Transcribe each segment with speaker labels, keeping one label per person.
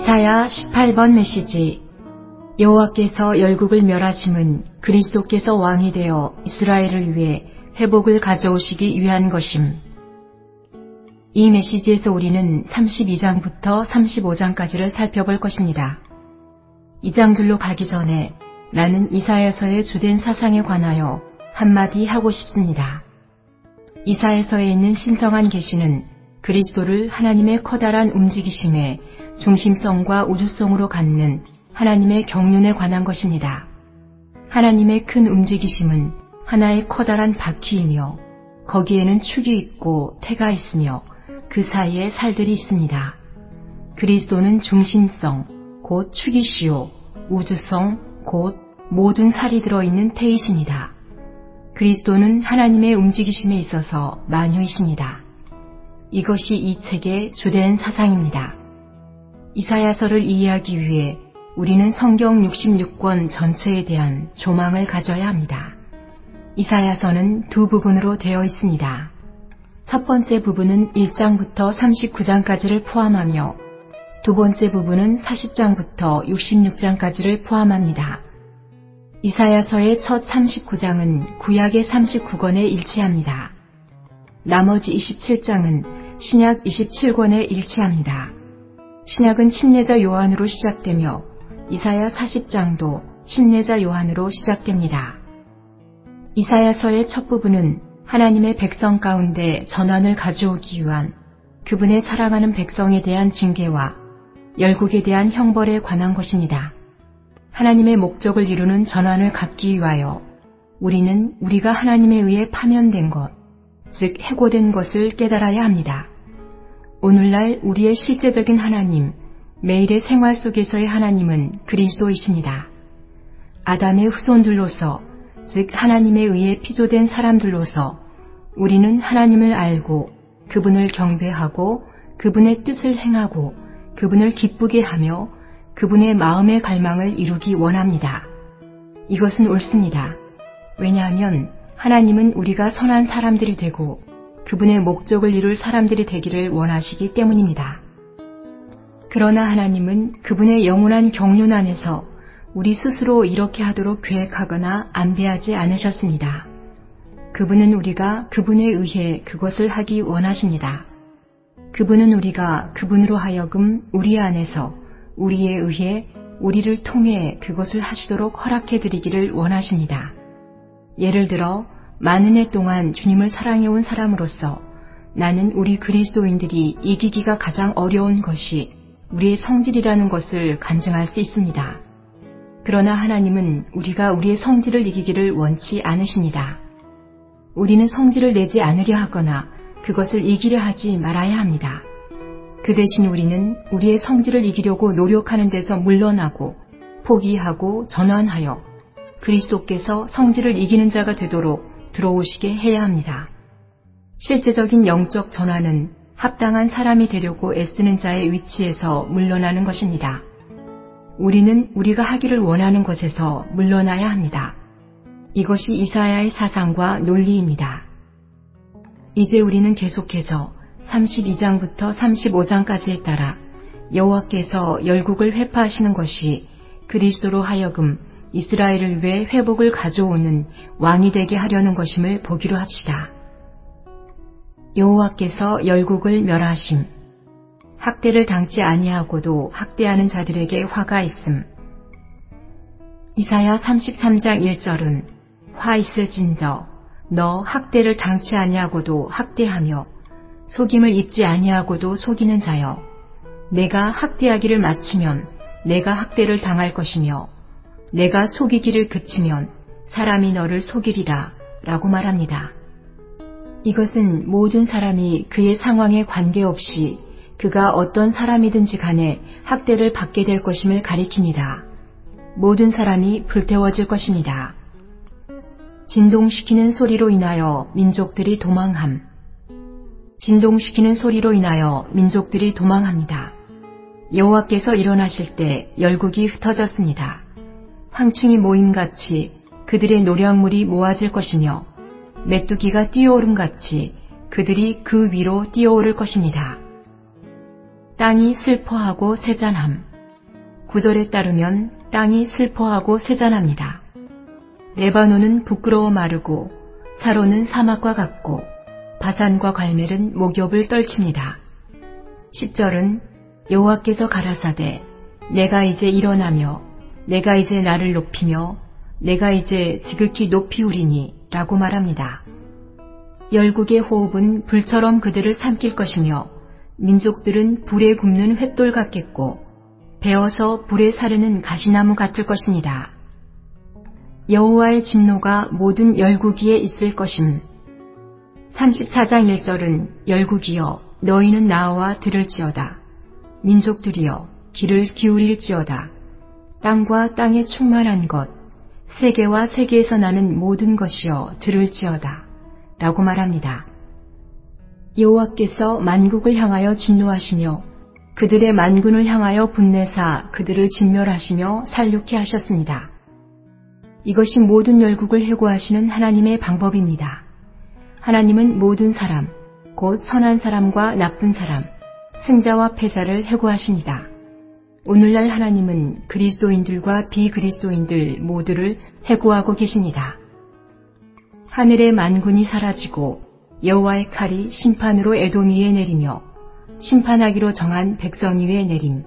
Speaker 1: 이사야 18번 메시지. 여호와께서 열국을 멸하심은 그리스도께서 왕이 되어 이스라엘을 위해 회복을 가져오시기 위한 것임. 이 메시지에서 우리는 32장부터 35장까지를 살펴볼 것입니다. 이 장들로 가기 전에 나는 이사야서의 주된 사상에 관하여 한마디 하고 싶습니다. 이사야서에 있는 신성한 계시는 그리스도를 하나님의 커다란 움직이심에 중심성과 우주성으로 갖는 하나님의 경륜에 관한 것입니다. 하나님의 큰 움직이심은 하나의 커다란 바퀴이며 거기에는 축이 있고 태가 있으며 그 사이에 살들이 있습니다. 그리스도는 중심성, 곧 축이시요 우주성, 곧 모든 살이 들어있는 태이십니다. 그리스도는 하나님의 움직이심에 있어서 만유이십니다. 이것이 이 책의 주된 사상입니다. 이사야서를 이해하기 위해 우리는 성경 66권 전체에 대한 조망을 가져야 합니다. 이사야서는 두 부분으로 되어 있습니다. 첫 번째 부분은 1장부터 39장까지를 포함하며 두 번째 부분은 40장부터 66장까지를 포함합니다. 이사야서의 첫 39장은 구약의 39권에 일치합니다. 나머지 27장은 신약 27권에 일치합니다. 신약은 침례자 요한으로 시작되며 이사야 40장도 침례자 요한으로 시작됩니다. 이사야서의 첫 부분은 하나님의 백성 가운데 전환을 가져오기 위한 그분의 사랑하는 백성에 대한 징계와 열국에 대한 형벌에 관한 것입니다. 하나님의 목적을 이루는 전환을 갖기 위하여 우리는 우리가 하나님에 의해 파면된 것, 즉 해고된 것을 깨달아야 합니다. 오늘날 우리의 실제적인 하나님, 매일의 생활 속에서의 하나님은 그리스도이십니다. 아담의 후손들로서, 즉 하나님에 의해 피조된 사람들로서 우리는 하나님을 알고 그분을 경배하고 그분의 뜻을 행하고 그분을 기쁘게 하며 그분의 마음의 갈망을 이루기 원합니다. 이것은 옳습니다. 왜냐하면 하나님은 우리가 선한 사람들이 되고 그분의 목적을 이룰 사람들이 되기를 원하시기 때문입니다. 그러나 하나님은 그분의 영원한 경륜 안에서 우리 스스로 이렇게 하도록 계획하거나 안배하지 않으셨습니다. 그분은 우리가 그분에 의해 그것을 하기 원하십니다. 그분은 우리가 그분으로 하여금 우리 안에서 우리에 의해 우리를 통해 그것을 하시도록 허락해드리기를 원하십니다. 예를 들어 많은 해 동안 주님을 사랑해온 사람으로서 나는 우리 그리스도인들이 이기기가 가장 어려운 것이 우리의 성질이라는 것을 간증할 수 있습니다. 그러나 하나님은 우리가 우리의 성질을 이기기를 원치 않으십니다. 우리는 성질을 내지 않으려 하거나 그것을 이기려 하지 말아야 합니다. 그 대신 우리는 우리의 성질을 이기려고 노력하는 데서 물러나고 포기하고 전환하여 그리스도께서 성질을 이기는 자가 되도록 들어오시게 해야 합니다. 실제적인 영적 전환은 합당한 사람이 되려고 애쓰는 자의 위치에서 물러나는 것입니다. 우리는 우리가 하기를 원하는 것에서 물러나야 합니다. 이것이 이사야의 사상과 논리입니다. 이제 우리는 계속해서 32장부터 35장까지에 따라 여호와께서 열국을 회파하시는 것이 그리스도로 하여금 이스라엘을 위해 회복을 가져오는 왕이 되게 하려는 것임을 보기로 합시다. 여호와께서 열국을 멸하심. 학대를 당치 아니하고도 학대하는 자들에게 화가 있음. 이사야 33장 1절은 화 있을진저 너 학대를 당치 아니하고도 학대하며 속임을 입지 아니하고도 속이는 자여 내가 학대하기를 마치면 내가 학대를 당할 것이며 내가 속이기를 그치면 사람이 너를 속이리라 라고 말합니다. 이것은 모든 사람이 그의 상황에 관계없이 그가 어떤 사람이든지 간에 학대를 받게 될 것임을 가리킵니다. 모든 사람이 불태워질 것입니다. 진동시키는 소리로 인하여 민족들이 도망함. 진동시키는 소리로 인하여 민족들이 도망합니다. 여호와께서 일어나실 때 열국이 흩어졌습니다. 황충이 모임같이 그들의 노량물이 모아질 것이며 메뚜기가 뛰어오름같이 그들이 그 위로 뛰어오를 것입니다. 땅이 슬퍼하고 세잔함. 구절에 따르면 땅이 슬퍼하고 쇠잔합니다. 레바논은 부끄러워 마르고 사로는 사막과 같고 바산과 갈멜은 목욕을 떨칩니다. 10절은 여호와께서 가라사대 내가 이제 일어나며 내가 이제 나를 높이며 내가 이제 지극히 높이 우리니 라고 말합니다. 열국의 호흡은 불처럼 그들을 삼킬 것이며 민족들은 불에 굽는 횃돌 같겠고 베어서 불에 사르는 가시나무 같을 것입니다. 여호와의 진노가 모든 열국 위에 있을 것임. 34장 1절은 열국이여 너희는 나와 들을지어다. 민족들이여 귀를 기울일지어다. 땅과 땅에 충만한 것, 세계와 세계에서 나는 모든 것이여 들을지어다. 라고 말합니다. 여호와께서 만국을 향하여 진노하시며 그들의 만군을 향하여 분내사 그들을 진멸하시며 살육케 하셨습니다. 이것이 모든 열국을 해고하시는 하나님의 방법입니다. 하나님은 모든 사람, 곧 선한 사람과 나쁜 사람, 승자와 패자를 해고하십니다. 오늘날 하나님은 그리스도인들과 비그리스도인들 모두를 해고하고 계십니다. 하늘의 만군이 사라지고 여호와의 칼이 심판으로 에돔 위에 내리며 심판하기로 정한 백성 위에 내림.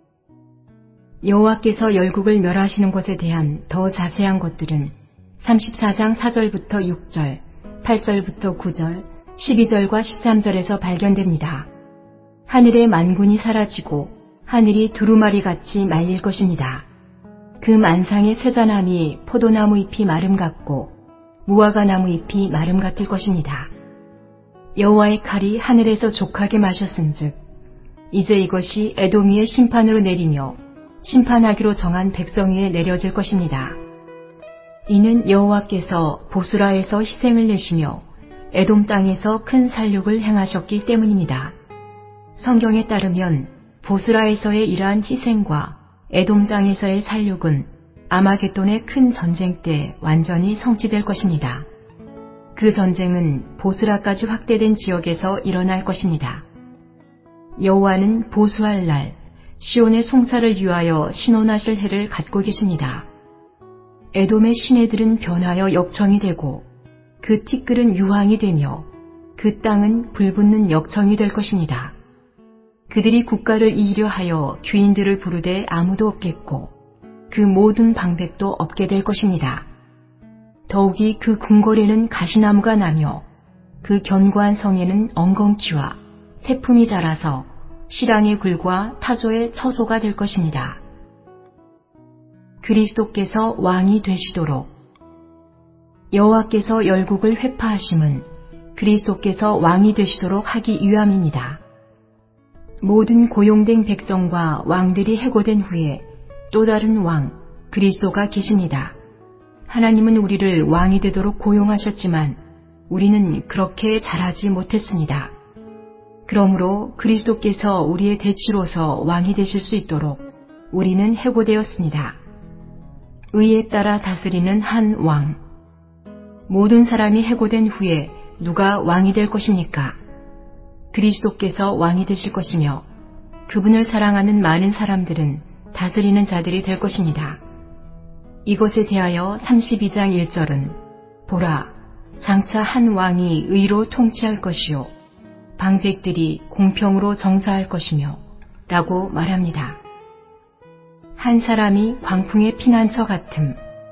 Speaker 1: 여호와께서 열국을 멸하시는 것에 대한 더 자세한 것들은 34장 4절부터 6절, 8절부터 9절, 12절과 13절에서 발견됩니다. 하늘의 만군이 사라지고 하늘이 두루마리 같이 말릴 것입니다. 그 만상의 쇠잔함이 포도나무 잎이 마름 같고 무화과나무 잎이 마름 같을 것입니다. 여호와의 칼이 하늘에서 족하게 마셨은즉 이제 이것이 에돔 위에 심판으로 내리며 심판하기로 정한 백성 위에 내려질 것입니다. 이는 여호와께서 보스라에서 희생을 내시며 에돔 땅에서 큰 살육을 행하셨기 때문입니다. 성경에 따르면 보스라에서의 이러한 희생과 에돔 땅에서의 살육은 아마겟돈의 큰 전쟁 때 완전히 성취될 것입니다. 그 전쟁은 보스라까지 확대된 지역에서 일어날 것입니다. 여호와는 보수할 날 시온의 송사를 위하여 신원하실 해를 갖고 계십니다. 에돔의 시내들은 변하여 역청이 되고 그 티끌은 유황이 되며 그 땅은 불붙는 역청이 될 것입니다. 그들이 국가를 이기려 하여 귀인들을 부르되 아무도 없겠고 그 모든 방백도 없게 될 것입니다. 더욱이 그 궁궐에는 가시나무가 나며 그 견고한 성에는 엉겅퀴와 새품이 자라서 실랑의 굴과 타조의 처소가 될 것입니다. 그리스도께서 왕이 되시도록 여호와께서 열국을 회파하심은 그리스도께서 왕이 되시도록 하기 위함입니다. 모든 고용된 백성과 왕들이 해고된 후에 또 다른 왕 그리스도가 계십니다. 하나님은 우리를 왕이 되도록 고용하셨지만 우리는 그렇게 잘하지 못했습니다. 그러므로 그리스도께서 우리의 대치로서 왕이 되실 수 있도록 우리는 해고되었습니다. 의에 따라 다스리는 한 왕. 모든 사람이 해고된 후에 누가 왕이 될 것입니까? 그리스도께서 왕이 되실 것이며 그분을 사랑하는 많은 사람들은 다스리는 자들이 될 것입니다. 이것에 대하여 32장 1절은 보라, 장차 한 왕이 의로 통치할 것이요 방백들이 공평으로 정사할 것이며 라고 말합니다. 한 사람이 광풍의 피난처 같음.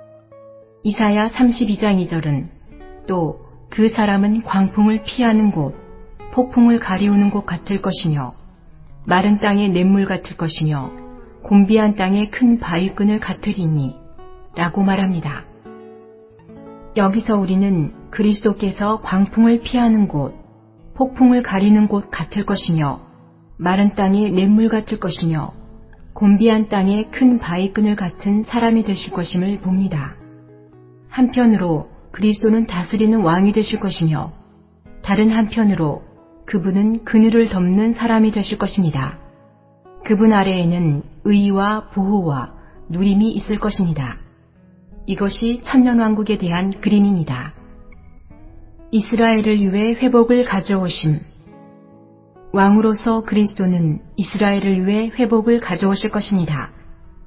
Speaker 1: 이사야 32장 2절은 또 그 사람은 광풍을 피하는 곳, 폭풍을 가리우는 곳 같을 것이며 마른 땅의 냇물 같을 것이며 곤비한 땅의 큰 바위끈을 같으리니 라고 말합니다. 여기서 우리는 그리스도께서 광풍을 피하는 곳, 폭풍을 가리는 곳 같을 것이며 마른 땅의 냇물 같을 것이며 곤비한 땅의 큰 바위끈을 같은 사람이 되실 것임을 봅니다. 한편으로 그리스도는 다스리는 왕이 되실 것이며 다른 한편으로 그분은 그늘을 덮는 사람이 되실 것입니다. 그분 아래에는 의와 보호와 누림이 있을 것입니다. 이것이 천년왕국에 대한 그림입니다. 이스라엘을 위해 회복을 가져오심. 왕으로서 그리스도는 이스라엘을 위해 회복을 가져오실 것입니다.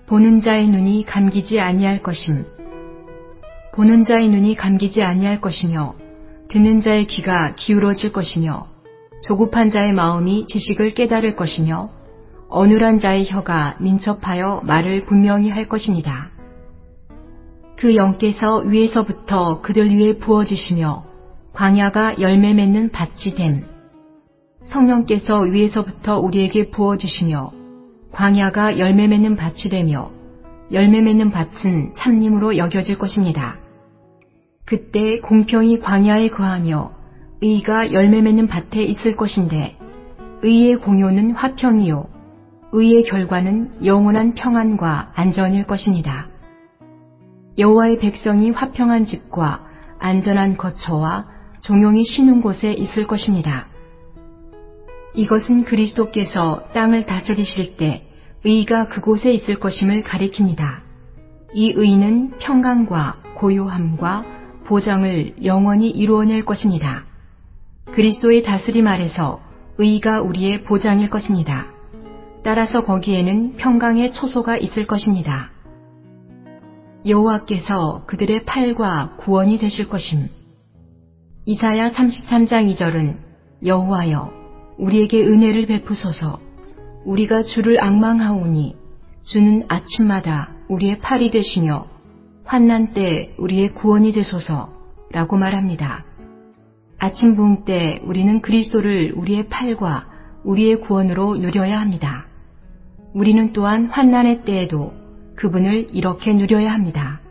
Speaker 1: 보는 자의 눈이 감기지 아니할 것임. 보는 자의 눈이 감기지 아니할 것이며 듣는 자의 귀가 기울어질 것이며 조급한 자의 마음이 지식을 깨달을 것이며 어눌한 자의 혀가 민첩하여 말을 분명히 할 것입니다. 그 영께서 위에서부터 그들 위에 부어주시며 광야가 열매 맺는 밭이 됨. 성령께서 위에서부터 우리에게 부어주시며 광야가 열매 맺는 밭이 되며 열매 맺는 밭은 참림으로 여겨질 것입니다. 그때 공평이 광야에 거하며 의가 열매 맺는 밭에 있을 것인데 의의 공효는 화평이요 의의 결과는 영원한 평안과 안전일 것입니다. 여호와의 백성이 화평한 집과 안전한 거처와 종용이 쉬는 곳에 있을 것입니다. 이것은 그리스도께서 땅을 다스리실 때 의가 그곳에 있을 것임을 가리킵니다. 이 의는 평강과 고요함과 보장을 영원히 이루어낼 것입니다. 그리스도의 다스림 아래서 의가 우리의 보장일 것입니다. 따라서 거기에는 평강의 초소가 있을 것입니다. 여호와께서 그들의 팔과 구원이 되실 것임. 이사야 33장 2절은 여호와여 우리에게 은혜를 베푸소서. 우리가 주를 앙망하오니 주는 아침마다 우리의 팔이 되시며 환난 때 우리의 구원이 되소서 라고 말합니다. 아침 부흥 때 우리는 그리스도를 우리의 팔과 우리의 구원으로 누려야 합니다. 우리는 또한 환난의 때에도 그분을 이렇게 누려야 합니다.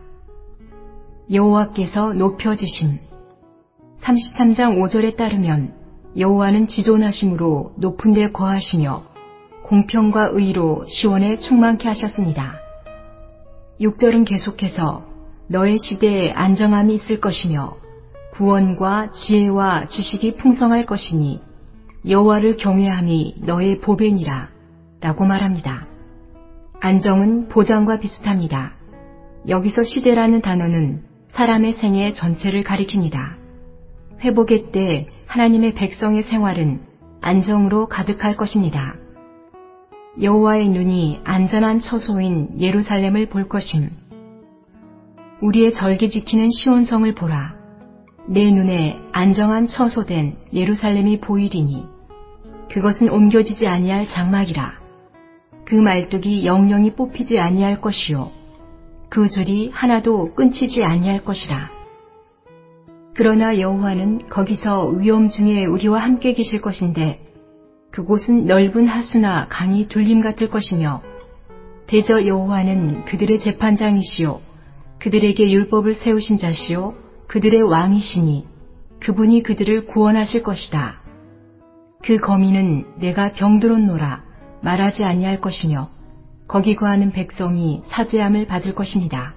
Speaker 1: 여호와께서 높여지심. 33장 5절에 따르면 여호와는 지존하심으로 높은 데 거하시며 공평과 의로 시온에 충만케 하셨습니다. 6절은 계속해서 너의 시대에 안정함이 있을 것이며 구원과 지혜와 지식이 풍성할 것이니 여호와를 경외함이 너의 보배니라 라고 말합니다. 안정은 보장과 비슷합니다. 여기서 시대라는 단어는 사람의 생애 전체를 가리킵니다. 회복의 때 하나님의 백성의 생활은 안정으로 가득할 것입니다. 여호와의 눈이 안전한 처소인 예루살렘을 볼 것임. 우리의 절기 지키는 시온성을 보라. 내 눈에 안정한 처소된 예루살렘이 보이리니 그것은 옮겨지지 아니할 장막이라. 그 말뚝이 영영이 뽑히지 아니할 것이요 그 줄이 하나도 끊치지 아니할 것이라. 그러나 여호와는 거기서 위험 중에 우리와 함께 계실 것인데 그곳은 넓은 하수나 강이 둘림 같을 것이며 대저 여호와는 그들의 재판장이시요 그들에게 율법을 세우신 자시요 그들의 왕이시니 그분이 그들을 구원하실 것이다. 그 거민은 내가 병들었노라 말하지 아니할 것이며 거기 거하는 백성이 사죄함을 받을 것입니다.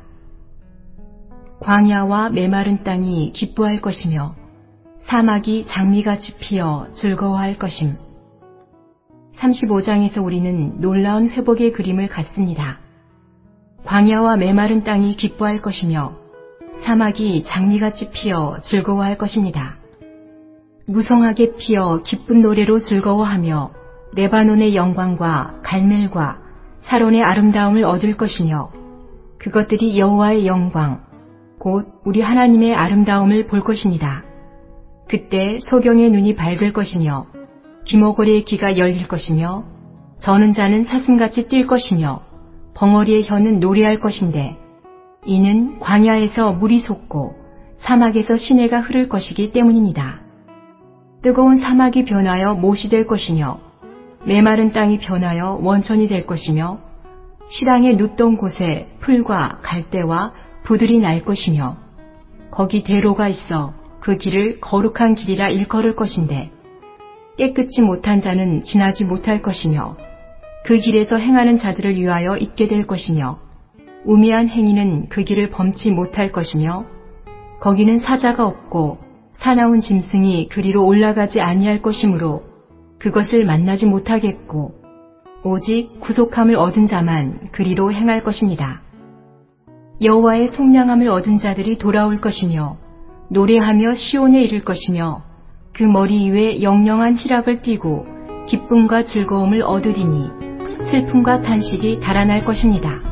Speaker 1: 광야와 메마른 땅이 기뻐할 것이며 사막이 장미같이 피어 즐거워할 것임. 35장에서 우리는 놀라운 회복의 그림을 갖습니다. 광야와 메마른 땅이 기뻐할 것이며 사막이 장미같이 피어 즐거워할 것입니다. 무성하게 피어 기쁜 노래로 즐거워하며 레바논의 영광과 갈멜과 사론의 아름다움을 얻을 것이며 그것들이 여호와의 영광 곧 우리 하나님의 아름다움을 볼 것입니다. 그때 소경의 눈이 밝을 것이며 귀머거리의 귀가 열릴 것이며 저는 자는 사슴같이 뛸 것이며 벙어리의 혀는 노래할 것인데 이는 광야에서 물이 솟고 사막에서 시내가 흐를 것이기 때문입니다. 뜨거운 사막이 변하여 못이 될 것이며 메마른 땅이 변하여 원천이 될 것이며 시랑에 눕던 곳에 풀과 갈대와 부들이 날 것이며 거기 대로가 있어 그 길을 거룩한 길이라 일컬을 것인데 깨끗이 못한 자는 지나지 못할 것이며 그 길에서 행하는 자들을 위하여 있게 될 것이며 우매한 행위는 그 길을 범치 못할 것이며 거기는 사자가 없고 사나운 짐승이 그리로 올라가지 아니할 것이므로 그것을 만나지 못하겠고 오직 구속함을 얻은 자만 그리로 행할 것입니다. 여호와의 속량함을 얻은 자들이 돌아올 것이며 노래하며 시온에 이를 것이며 그 머리 위에 영영한 희락을 띠고 기쁨과 즐거움을 얻으리니 슬픔과 탄식이 달아날 것입니다.